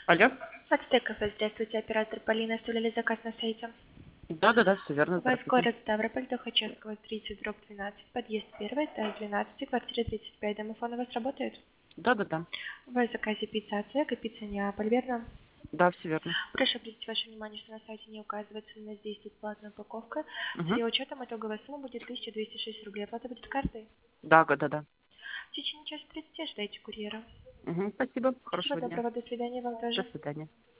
Алло? Фастек кафе, здравствуйте, оператор Полина, оставляли заказ на сайте. Да, все верно, У вас здравствуйте. город Ставрополь, Тухачевского, 30/12, подъезд 1, этаж 12, квартира 35, домофон у вас работает? Да. У вас в заказе пицца Ацтека, пицца Неаполь, верно? Да, все верно. Прошу обратить ваше внимание, что на сайте не указывается, у нас действует платная упаковка. С Угу. ее учетом итоговая сумма будет 1206 рублей. Оплата будет картой. Да. В течение часа 30 ждайте курьера. Угу. Спасибо, Всего хорошего дня. доброго, до свидания вам До тоже. свидания.